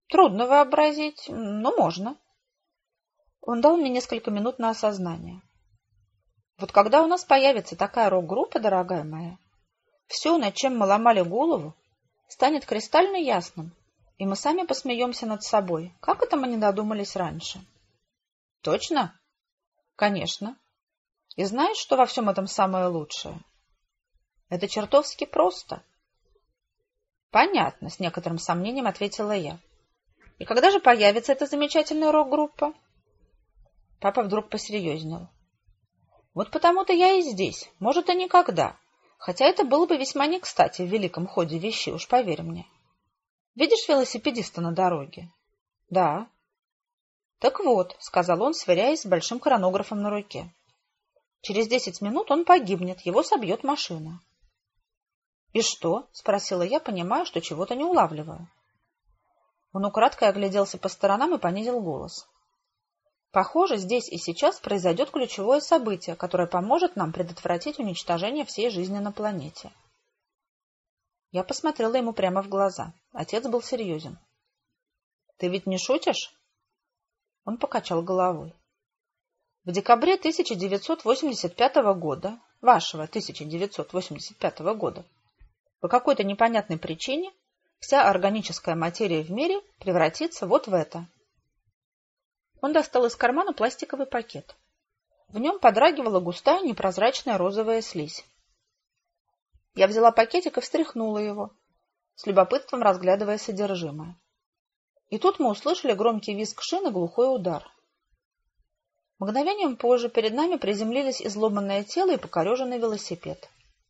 Трудно вообразить, но можно. Он дал мне несколько минут на осознание. Вот когда у нас появится такая рок-группа, дорогая моя, все, над чем мы ломали голову, станет кристально ясным, и мы сами посмеемся над собой. Как это мы не додумались раньше? Точно? Конечно. И знаешь, что во всем этом самое лучшее? Это чертовски просто. Понятно, с некоторым сомнением ответила я. И когда же появится эта замечательная рок-группа? Папа вдруг посерьезнел. Вот потому-то я и здесь, может, и никогда. Хотя это было бы весьма не кстати в великом ходе вещей, уж поверь мне. Видишь велосипедиста на дороге? Да. Так вот, сказал он, сверяясь с большим хронографом на руке. Через 10 минут он погибнет, его собьет машина. И что? Спросила я, понимая, что чего-то не улавливаю. Он украдкой огляделся по сторонам и понизил голос. Похоже, здесь и сейчас произойдет ключевое событие, которое поможет нам предотвратить уничтожение всей жизни на планете. Я посмотрела ему прямо в глаза. Отец был серьезен. Ты ведь не шутишь? Он покачал головой. В декабре 1985 года, вашего 1985 года, по какой-то непонятной причине вся органическая материя в мире превратится вот в это. Он достал из кармана пластиковый пакет. В нем подрагивала густая непрозрачная розовая слизь. Я взяла пакетик и встряхнула его, с любопытством разглядывая содержимое. И тут мы услышали громкий визг шин и глухой удар. Мгновением позже перед нами приземлились изломанное тело и покореженный велосипед.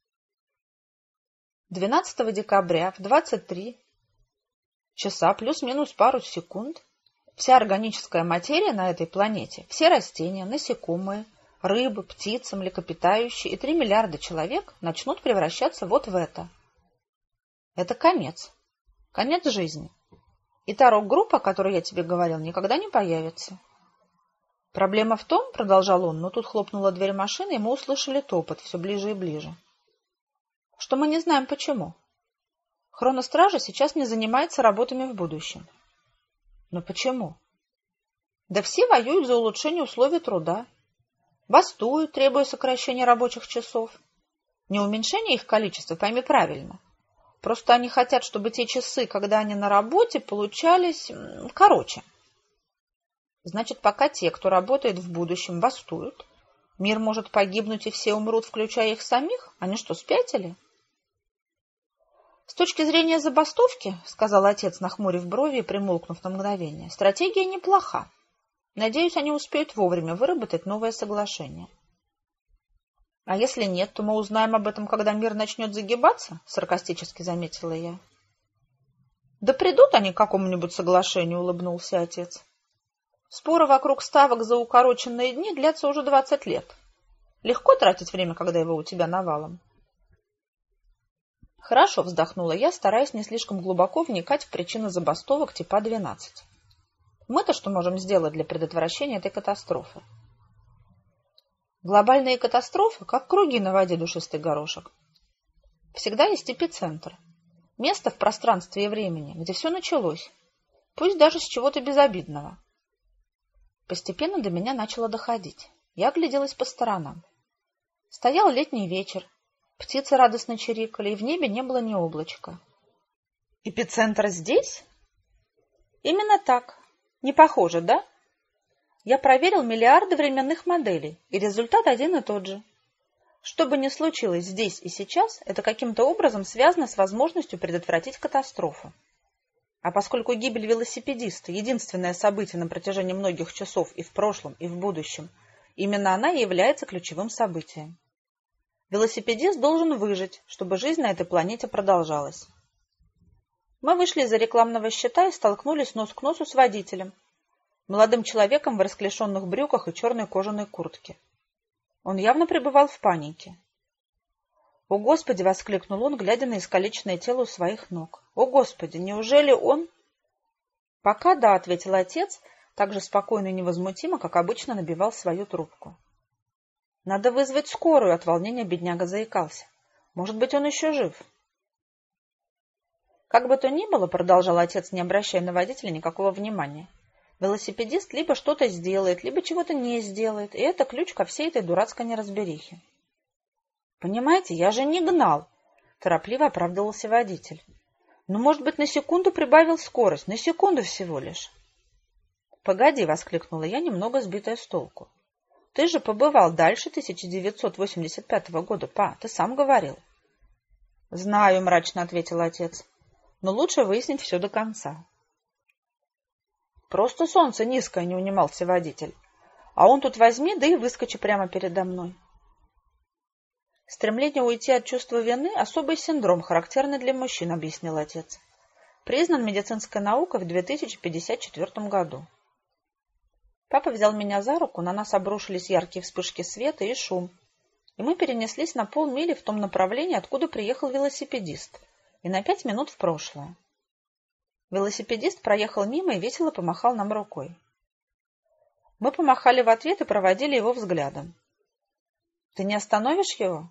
12 декабря в 23 часа плюс-минус пару секунд вся органическая материя на этой планете, все растения, насекомые, рыбы, птицы, млекопитающие и 3 миллиарда человек начнут превращаться вот в это. Это конец. Конец жизни. И та рок-группа, о которой я тебе говорил, никогда не появится. Проблема в том, продолжал он, но тут хлопнула дверь машины, и мы услышали топот все ближе и ближе, что мы не знаем почему. Хроностража сейчас не занимается работами в будущем. Но почему? Да все воюют за улучшение условий труда. Бастуют, требуя сокращения рабочих часов. Не уменьшение их количества, пойми правильно. Просто они хотят, чтобы те часы, когда они на работе, получались короче. Значит, пока те, кто работает в будущем, бастуют, мир может погибнуть и все умрут, включая их самих? Они что, спятили? С точки зрения забастовки, сказал отец, нахмурив брови и примолкнув на мгновение, стратегия неплоха. Надеюсь, они успеют вовремя выработать новое соглашение. А если нет, то мы узнаем об этом, когда мир начнет загибаться, саркастически заметила я. Да придут они к какому-нибудь соглашению, улыбнулся отец. Споры вокруг ставок за укороченные дни длятся уже 20 лет. Легко тратить время, когда его у тебя навалом. Хорошо, вздохнула я, стараясь не слишком глубоко вникать в причины забастовок типа 12. Мы-то что можем сделать для предотвращения этой катастрофы? Глобальные катастрофы, как круги на воде, душистый горошек. Всегда есть эпицентр. Место в пространстве и времени, где все началось. Пусть даже с чего-то безобидного. Постепенно до меня начало доходить. Я огляделась по сторонам. Стоял летний вечер. Птицы радостно чирикали, и в небе не было ни облачка. Эпицентр здесь? Именно так. Не похоже, да? Я проверил миллиарды временных моделей, и результат один и тот же. Что бы ни случилось здесь и сейчас, это каким-то образом связано с возможностью предотвратить катастрофу. А поскольку гибель велосипедиста – единственное событие на протяжении многих часов и в прошлом, и в будущем, именно она и является ключевым событием. Велосипедист должен выжить, чтобы жизнь на этой планете продолжалась. Мы вышли из-за рекламного щита и столкнулись нос к носу с водителем, молодым человеком в расклешенных брюках и черной кожаной куртке. Он явно пребывал в панике. «О, Господи!» — воскликнул он, глядя на искалеченное тело у своих ног. «О, Господи! Неужели он...» «Пока да», — ответил отец, так же спокойно и невозмутимо, как обычно набивал свою трубку. «Надо вызвать скорую», — от волнения бедняга заикался. «Может быть, он еще жив». Как бы то ни было, продолжал отец, не обращая на водителя никакого внимания, велосипедист либо что-то сделает, либо чего-то не сделает, и это ключ ко всей этой дурацкой неразберихе. Понимаете, я же не гнал, торопливо оправдывался водитель. Ну, может быть, на секунду прибавил скорость, на секунду всего лишь. Погоди, воскликнула я, немного сбитая с толку. Ты же побывал дальше 1985 года, па, ты сам говорил. Знаю, мрачно ответил отец, но лучше выяснить все до конца. Просто солнце низкое, не унимался водитель. А он тут возьми, да и выскочи прямо передо мной. Стремление уйти от чувства вины – особый синдром, характерный для мужчин, объяснил отец. Признан медицинской наукой в 2054 году. Папа взял меня за руку, на нас обрушились яркие вспышки света и шум, и мы перенеслись на полмили в том направлении, откуда приехал велосипедист, и на 5 минут в прошлое. Велосипедист проехал мимо и весело помахал нам рукой. Мы помахали в ответ и проводили его взглядом. — Ты не остановишь его?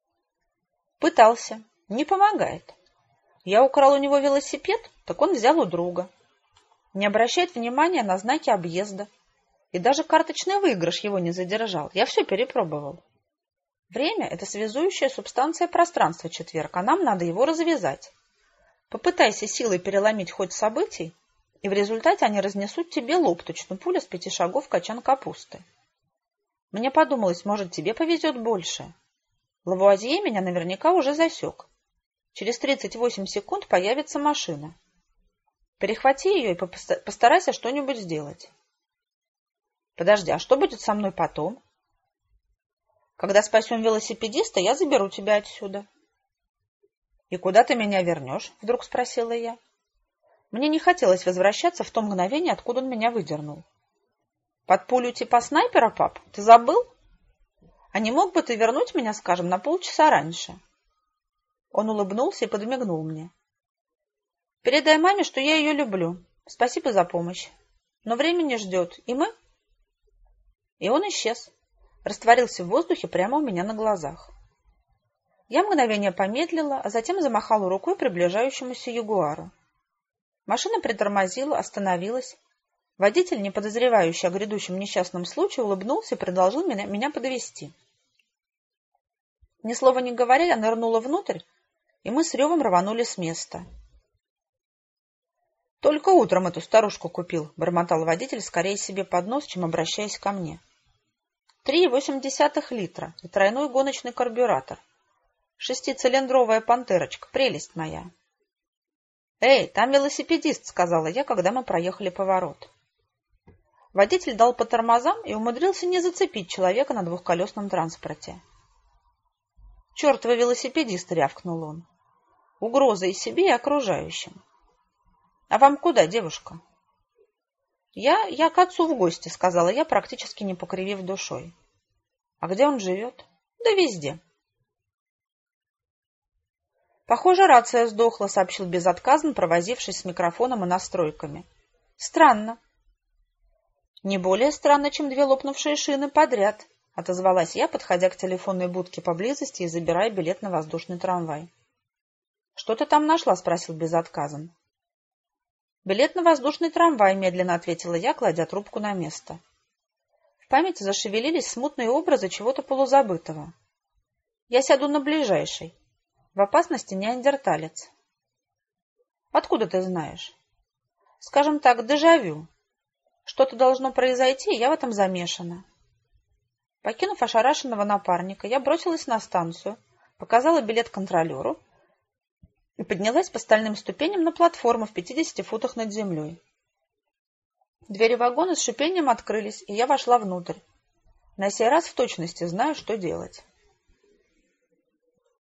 — Пытался. Не помогает. Я украл у него велосипед, так он взял у друга. Не обращает внимания на знаки объезда. И даже карточный выигрыш его не задержал. Я все перепробовал. Время – это связующая субстанция пространства, четверг, а нам надо его развязать. Попытайся силой переломить ход событий, и в результате они разнесут тебе лоб, точно пуля с 5 шагов качан капусты. Мне подумалось, может, тебе повезет больше. Лавуазье меня наверняка уже засек. Через 38 секунд появится машина. Перехвати ее и постарайся что-нибудь сделать. Подожди, а что будет со мной потом? Когда спасем велосипедиста, я заберу тебя отсюда. И куда ты меня вернешь? Вдруг спросила я. Мне не хотелось возвращаться в то мгновение, откуда он меня выдернул. Под пулю типа снайпера, пап? Ты забыл? А не мог бы ты вернуть меня, скажем, на полчаса раньше? Он улыбнулся и подмигнул мне. Передай маме, что я ее люблю. Спасибо за помощь. Но время не ждет. И мы... И он исчез. Растворился в воздухе прямо у меня на глазах. Я мгновение помедлила, а затем замахала рукой приближающемуся ягуару. Машина притормозила, остановилась. Водитель, не подозревающий о грядущем несчастном случае, улыбнулся и предложил меня подвезти. Ни слова не говоря, я нырнула внутрь, и мы с ревом рванули с места. «Только утром эту старушку купил», — бормотал водитель, скорее себе под нос, чем обращаясь ко мне. 3,8 литра и тройной гоночный карбюратор. 6-цилиндровая пантерочка, прелесть моя. «Эй, там велосипедист», — сказала я, когда мы проехали поворот. Водитель дал по тормозам и умудрился не зацепить человека на двухколесном транспорте. «Чертовы велосипедисты», — рявкнул он. «Угроза и себе, и окружающим». «А вам куда, девушка?» «Я к отцу в гости», — сказала я, практически не покривив душой. «А где он живет?» «Да везде». «Похоже, рация сдохла», — сообщил безотказно, провозившись с микрофоном и настройками. «Странно». «Не более странно, чем 2 лопнувшие шины подряд», — отозвалась я, подходя к телефонной будке поблизости и забирая билет на воздушный трамвай. «Что ты там нашла?» — спросил безотказом. «Билет на воздушный трамвай», — медленно ответила я, кладя трубку на место. В памяти зашевелились смутные образы чего-то полузабытого. «Я сяду на ближайший. В опасности неандерталец». «Откуда ты знаешь?» «Скажем так, дежавю. Что-то должно произойти, и я в этом замешана». Покинув ошарашенного напарника, я бросилась на станцию, показала билет контролеру и поднялась по стальным ступеням на платформу в 50 футах над землей. Двери вагона с шипением открылись, и я вошла внутрь. На сей раз в точности знаю, что делать.